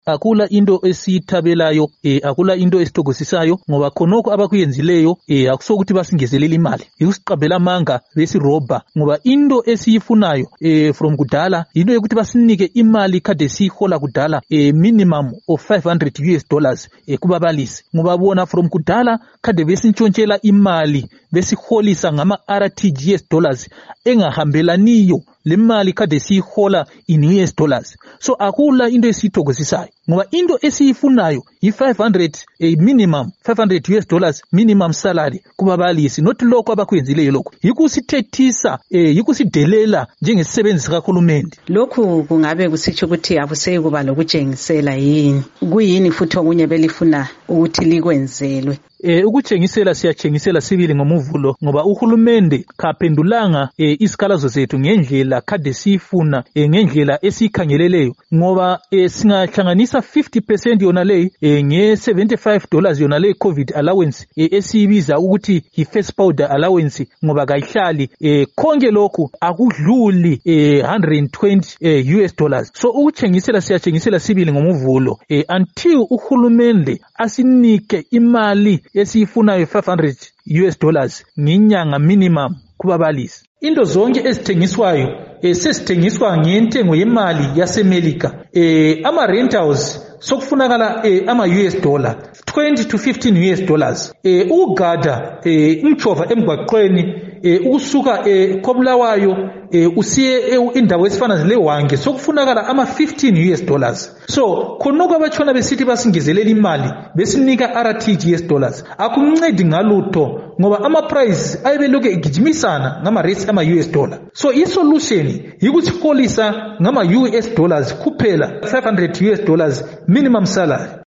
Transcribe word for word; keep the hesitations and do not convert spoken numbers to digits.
akula into esithabelayo eh akula into esithokozisayo ngoba khonokho abakuyenzileyo eh akusokuthi basingezelela imali ikusiqabela amanga besirobha ngoba into esiyifunayo eh from kudala into yokuthi basinike imali kade sihola kudala eh minimum of five hundred U S dollars eh kubabalisi ngoba bona from kudala kade besintshontshela imali besiholisa ngama R T G S dollars engahambelaniyo le mali kade siyihola in U S dollars. So akula into esithokozisayo ngoba into esiyifunayo i five hundred a minimum five hundred U S dollars minimum salary kubabalisi not lokho abakuyenzileyo lokho yikusithethisa eh yikusidelela njengesisebenzi sikaHulumende. Lokhu kungabe kusitsho ukuthi abuseyi kuba lokutshengisela yini kuyini futhi okunye belifuna ukuthi likwenzelwe? Eh ukutshengisela siyatshengisela sibili ngomuvulo ngoba uHulumende kaphendulanga eh, isikhalazo zethu ngendlela kade sifuna eh, ngendlela esikhangeleleyo ngoba eh, singahlanganisa fifty percent yona le eh, nge seventy-five dollars yona le COVID allowance eh, esibiza ukuthi i face powder allowance ngoba kayihlali eh, konke lokhu akudluli eh, one hundred twenty eh, U S dollars. So ukutshengisela siyatshengisela sibili ngomuvulo eh, until uHulumende asinike imali esiyifunayo five hundred U S dollars ngenyanga minimum kubabalisi. Into zonke ezithengiswayo eh, sesithengiswa ngentengo yemali yaseMelika. Eh ama rentals sokufunakala eh, ama U S dollar twenty to fifteen U S dollars. Eh ugada eh umchova emgwaqweni eh usuka eh koBulawayo eh usiye indawo esifana lewange sokufunakala ama fifteen U S dollars. So khonoko abachona besithi basingezelela imali besinika R T G S dollars akumncedi ngalutho ngoba ama price ayibeloke igijimisana ngama rates ama U S dollar. So i solution yikusiholisa ngama U S dollars kuphela five hundred U S dollars minimum salary.